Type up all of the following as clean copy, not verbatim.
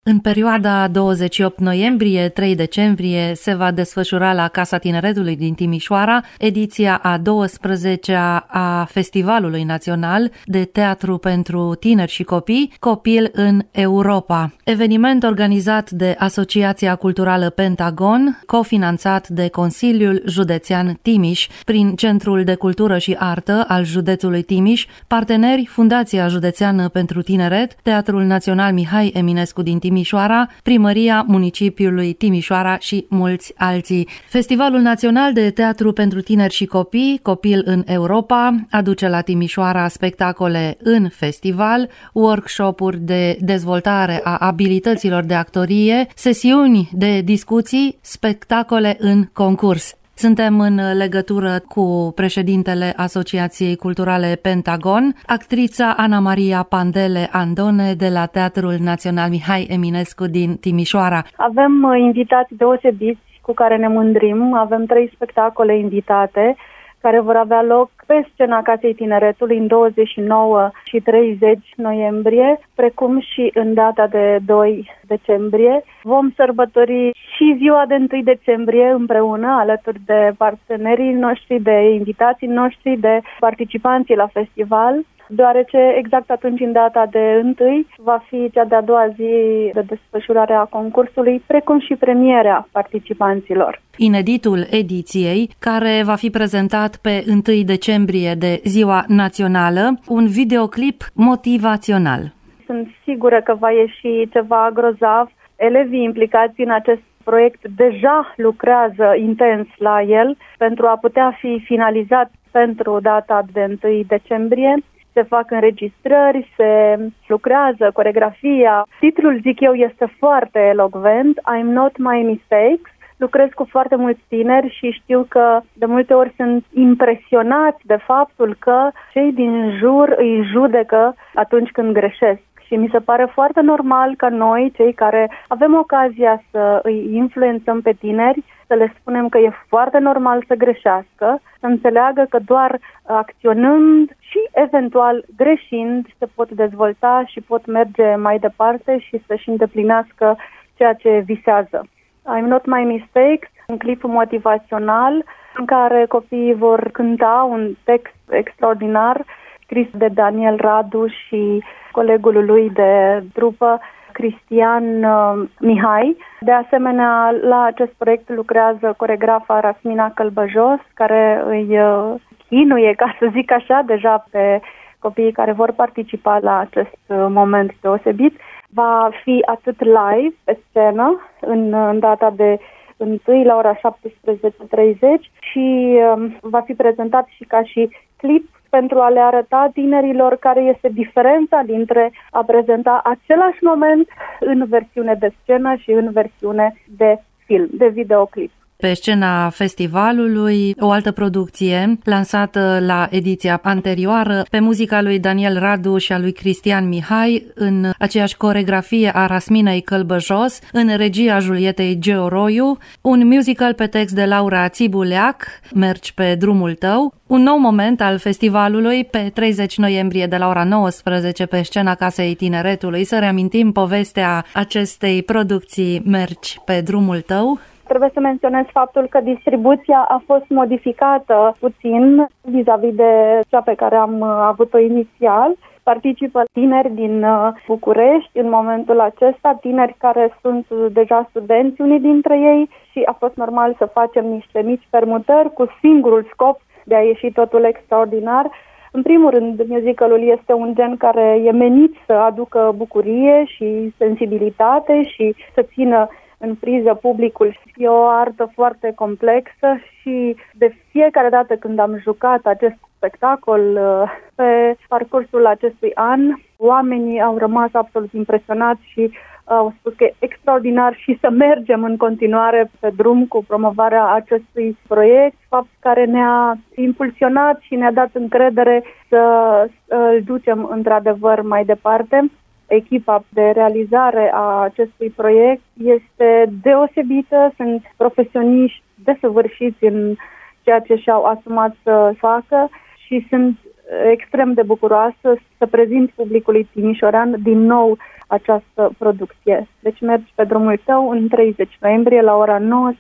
În perioada 28 noiembrie-3 decembrie se va desfășura la Casa Tineretului din Timișoara ediția a 12-a a Festivalului Național de Teatru pentru Tineri și Copii, Copil în Europa. Eveniment organizat de Asociația Culturală Pentagon, cofinanțat de Consiliul Județean Timiș prin Centrul de Cultură și Artă al județului Timiș, parteneri Fundația Județeană pentru Tineret, Teatrul Național Mihai Eminescu din Timișoara, Primăria Municipiului Timișoara și mulți alții. Festivalul Național de Teatru pentru Tineri și Copii, Copil în Europa, aduce la Timișoara spectacole în festival, workshop-uri de dezvoltare a abilităților de actorie, sesiuni de discuții, spectacole în concurs. Suntem în legătură cu președintele Asociației Culturale Pentagon, actrița Ana Maria Pandele Andone de la Teatrul Național Mihai Eminescu din Timișoara. Avem invitați deosebiți cu care ne mândrim. Avem 3 spectacole invitate care vor avea loc pe scena Casei Tineretului în 29 și 30 noiembrie, precum și în data de 2 decembrie. Vom sărbători și ziua de 1 decembrie împreună, alături de partenerii noștri, de invitații noștri, de participanții la festival, deoarece exact atunci, în data de 1, va fi cea de-a doua zi de desfășurare a concursului, precum și premierea participanților. Ineditul ediției, care va fi prezentat pe 1 decembrie de Ziua Națională, un videoclip motivațional. Sunt sigură că va ieși ceva grozav. Elevii implicați în acest proiect deja lucrează intens la el pentru a putea fi finalizat pentru data de 1 decembrie. Se fac înregistrări, se lucrează coreografia. Titlul, zic eu, este foarte elocvent, I'm Not My Mistakes. Lucrez cu foarte mulți tineri și știu că de multe ori sunt impresionați de faptul că cei din jur îi judecă atunci când greșesc. Și mi se pare foarte normal ca noi, cei care avem ocazia să îi influențăm pe tineri, să le spunem că e foarte normal să greșească, să înțeleagă că doar acționând și eventual greșind se pot dezvolta și pot merge mai departe și să-și îndeplinească ceea ce visează. I'm Not My Mistakes, un clip motivațional în care copiii vor cânta un text extraordinar scris de Daniel Radu și colegul lui de trupă, Cristian Mihai. De asemenea, la acest proiect lucrează coregrafa Rasmina Călbăjos, care îi chinuie, ca să zic așa, deja pe copiii care vor participa la acest moment deosebit. Va fi atât live pe scenă, în data de 1 la ora 17:30 și va fi prezentat și ca și clip pentru a le arăta tinerilor care este diferența dintre a prezenta același moment în versiune de scenă și în versiune de film, de videoclip. Pe scena festivalului, o altă producție lansată la ediția anterioară pe muzica lui Daniel Radu și a lui Cristian Mihai, în aceeași coregrafie a Rasminei Călbăjos, în regia Julietei Georoiu, un musical pe text de Laura Țibuleac, Mergi pe drumul tău, un nou moment al festivalului pe 30 noiembrie de la ora 19 pe scena Casei Tineretului. Să reamintim povestea acestei producții Mergi pe drumul tău. Trebuie să menționez faptul că distribuția a fost modificată puțin vis-a-vis de cea pe care am avut-o inițial. Participă tineri din București în momentul acesta, tineri care sunt deja studenți, unii dintre ei, și a fost normal să facem niște mici permutări cu singurul scop de a ieși totul extraordinar. În primul rând, musicalul este un gen care e menit să aducă bucurie și sensibilitate și să țină în priză publicul. E o artă foarte complexă și de fiecare dată când am jucat acest spectacol pe parcursul acestui an, oamenii au rămas absolut impresionați și au spus că e extraordinar și să mergem în continuare pe drum cu promovarea acestui proiect, fapt care ne-a impulsionat și ne-a dat încredere să îl ducem într-adevăr mai departe. Echipa de realizare a acestui proiect este deosebită, sunt profesioniști desăvârșiți în ceea ce și-au asumat să facă și sunt extrem de bucuroasă să prezint publicului timișorean din nou această producție. Deci mergi pe drumul tău în 30 noiembrie la ora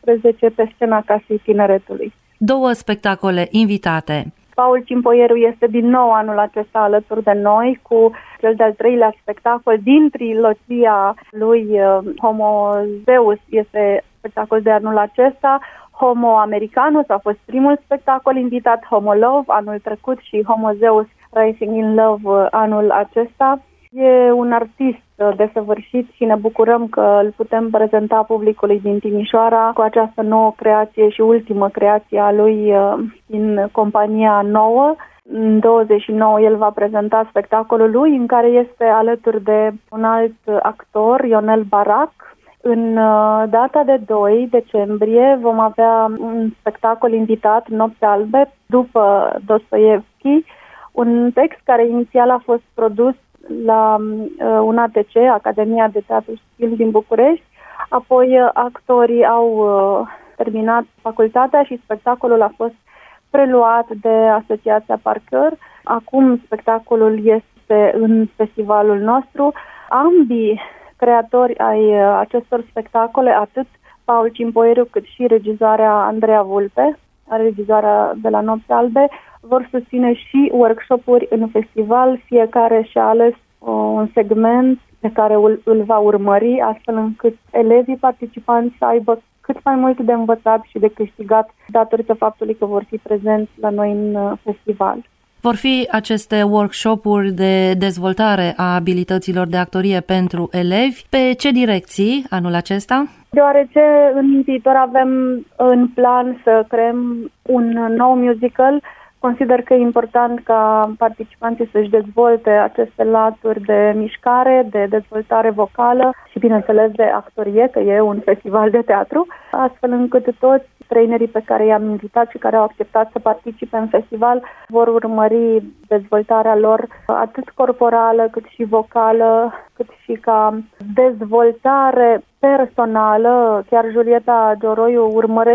19 pe scena Casei Tineretului. 2 spectacole invitate. Paul Cimpoieru este din nou anul acesta alături de noi cu cel de-al 3-lea spectacol din trilogia lui Homo Zeus. Este spectacol de anul acesta. Homo Americanus a fost primul spectacol invitat, Homo Love anul trecut și Homo Zeus Rising in Love anul acesta. E un artist desăvârșit și ne bucurăm că îl putem prezenta publicului din Timișoara cu această nouă creație și ultimă creație a lui din compania nouă. În 29 el va prezenta spectacolul lui în care este alături de un alt actor, Ionel Barac. În data de 2 decembrie vom avea un spectacol invitat, Nopți Albe, după Dostoievski, un text care inițial a fost produs la un ATC, Academia de Teatru și Film din București. Apoi actorii au terminat facultatea și spectacolul a fost preluat de Asociația Parcăr. Acum spectacolul este în festivalul nostru. Ambii creatori ai acestor spectacole, atât Paul Cimpoieru cât și regizoarea Andreea Vulpe, regizoarea de la Nopți Albe, vor susține și workshop-uri în festival. Fiecare și-a ales un segment pe care îl va urmări, astfel încât elevii participanți să aibă cât mai mult de învățat și de câștigat datorită faptului că vor fi prezenți la noi în festival. Vor fi aceste workshop-uri de dezvoltare a abilităților de actorie pentru elevi. Pe ce direcții anul acesta? Deoarece în viitor avem în plan să creăm un nou musical, consider că e important ca participanții să-și dezvolte aceste laturi de mișcare, de dezvoltare vocală și, bineînțeles, de actorie, că e un festival de teatru, astfel încât toți trainerii pe care i-am invitat și care au acceptat să participe în festival vor urmări dezvoltarea lor atât corporală, cât și vocală, cât și ca dezvoltare personală. Chiar Julieta Gioroiu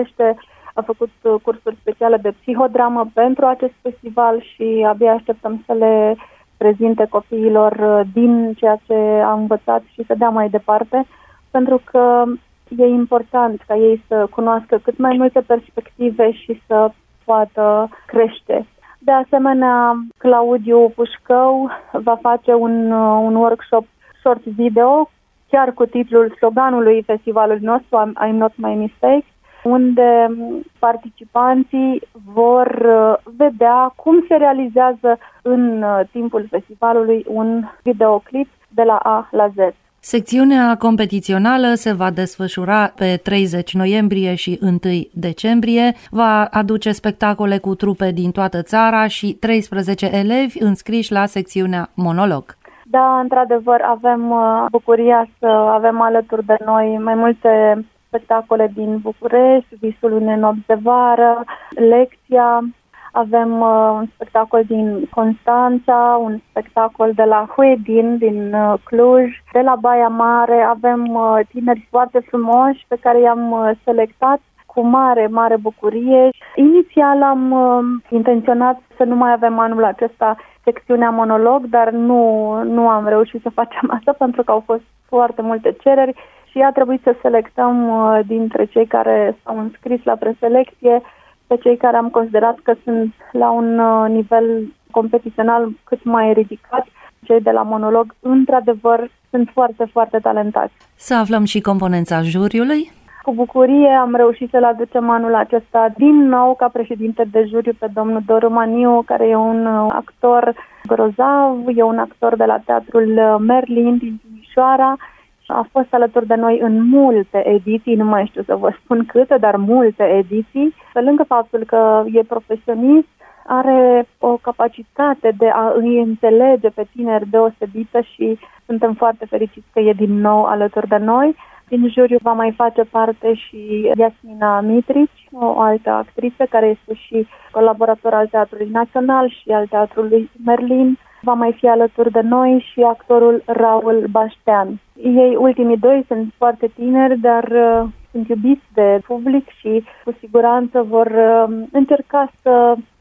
a făcut cursuri speciale de psihodramă pentru acest festival și abia așteptăm să le prezinte copiilor din ceea ce a învățat și să dea mai departe, pentru că e important ca ei să cunoască cât mai multe perspective și să poată crește. De asemenea, Claudiu Pușcău va face un workshop short video, chiar cu titlul sloganului festivalului nostru, I'm Not My Mistake, unde participanții vor vedea cum se realizează în timpul festivalului un videoclip de la A la Z. Secțiunea competițională se va desfășura pe 30 noiembrie și 1 decembrie. Va aduce spectacole cu trupe din toată țara și 13 elevi înscriși la secțiunea monolog. Da, într-adevăr, avem bucuria să avem alături de noi mai multe spectacole din București, Visul unei nopți de vară, Lecția, avem un spectacol din Constanța, un spectacol de la Huedin, din Cluj, de la Baia Mare, avem tineri foarte frumoși pe care i-am selectat cu mare, mare bucurie. Inițial am intenționat să nu mai avem anul acesta secțiunea monolog, dar nu am reușit să facem asta pentru că au fost foarte multe cereri și a trebuit să selectăm dintre cei care s-au înscris la preselecție pe cei care am considerat că sunt la un nivel competițional cât mai ridicat. Cei de la monolog, într-adevăr, sunt foarte, foarte talentați. Să aflăm și componența juriului. Cu bucurie am reușit să-l aducem anul acesta din nou ca președinte de juriu pe domnul Doru Maniu, care e un actor grozav, e un actor de la Teatrul Merlin din Timișoara. A fost alături de noi în multe ediții, nu mai știu să vă spun câte, dar multe ediții. Pe lângă faptul că e profesionist, are o capacitate de a îi înțelege pe tineri deosebită și suntem foarte fericiți că e din nou alături de noi. Din juriu va mai face parte și Iasmina Mitrici, o altă actriță care este și colaborator al Teatrului Național și al Teatrului Merlin. Va mai fi alături de noi și actorul Raul Baștean. Ei, ultimii doi, sunt foarte tineri, dar sunt iubiți de public și cu siguranță vor încerca să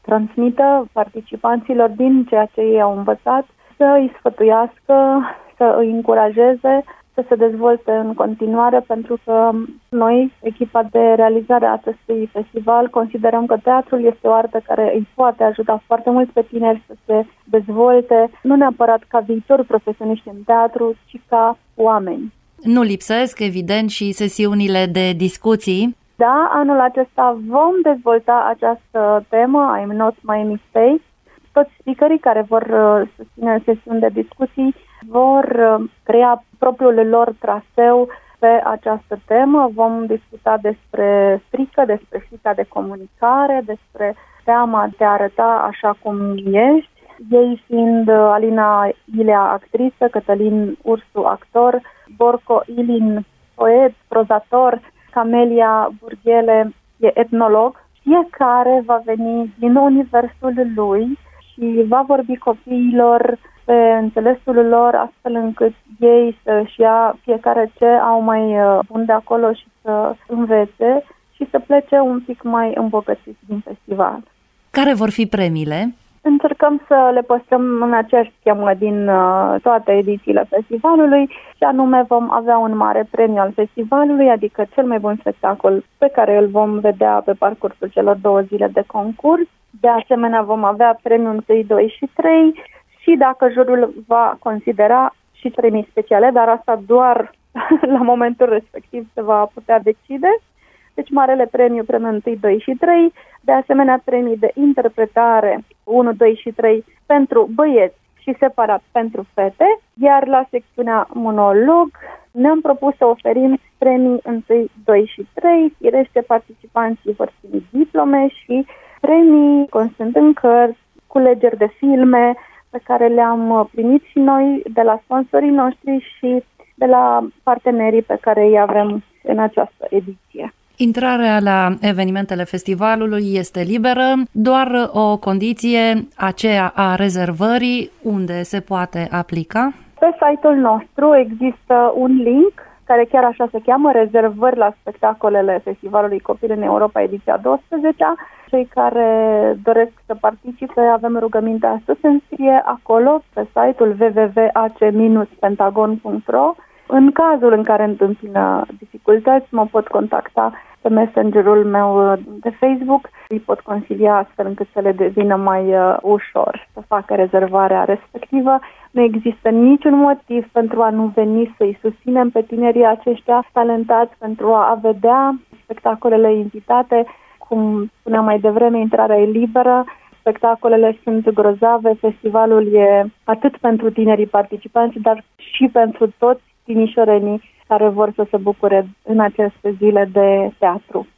transmită participanților din ceea ce ei au învățat, să îi sfătuiască, să îi încurajeze, să se dezvolte în continuare, pentru că noi, echipa de realizare a acestui festival, considerăm că teatrul este o artă care îi poate ajuta foarte mult pe tineri să se dezvolte, nu neapărat ca viitori profesioniști în teatru, ci ca oameni. Nu lipsesc, evident, și sesiunile de discuții. Da, anul acesta vom dezvolta această temă, I'm Not My Mistake. Toți speakerii care vor susține sesiuni de discuții vor crea propriul lor traseu pe această temă. Vom discuta despre frică, despre frica de comunicare, despre teama de a arăta așa cum ești. Ei fiind Alina Ilea, actriță, Cătălin Ursu, actor, Borco Ilin, poet, prozator, Camelia Burghele e etnolog. Fiecare va veni din universul lui și va vorbi copiilor pe înțelesul lor, astfel încât ei să-și ia fiecare ce au mai bun de acolo și să învețe și să plece un pic mai îmbogățiți din festival. Care vor fi premiile? Încercăm să le păstrăm în aceeași schemă din toate edițiile festivalului și anume vom avea un mare premiu al festivalului, adică cel mai bun spectacol pe care îl vom vedea pe parcursul celor 2 zile de concurs. De asemenea vom avea premiul 1, 2 și 3 și dacă jurul va considera și premii speciale, dar asta doar la momentul respectiv se va putea decide. Deci marele premiu, premiul 1, 2 și 3, de asemenea premii de interpretare 1, 2 și 3 pentru băieți și separat pentru fete, iar la secțiunea monolog ne-am propus să oferim premii 1, 2 și 3, firește participanții vor primi diplome și premii constând în cărți, culegeri de filme pe care le-am primit și noi de la sponsorii noștri și de la partenerii pe care îi avem în această ediție. Intrarea la evenimentele festivalului este liberă, doar o condiție, aceea a rezervării, unde se poate aplica? Pe site-ul nostru există un link care chiar așa se cheamă, rezervări la spectacolele Festivalului Copil în Europa, ediția 12-a. Cei care doresc să participe, avem rugămintea să se înscrie acolo, pe site-ul www.ac-pentagon.ro. În cazul în care întâmpină dificultăți, mă pot contacta pe messengerul meu de Facebook, îi pot consilia astfel încât să le devină mai ușor să facă rezervarea respectivă. Nu există niciun motiv pentru a nu veni să-i susținem pe tinerii aceștia talentați, pentru a vedea spectacolele invitate. Cum spuneam mai devreme, intrarea e liberă, spectacolele sunt grozave, festivalul e atât pentru tinerii participanți, dar și pentru toți timișorenii care vor să se bucure în aceste zile de teatru.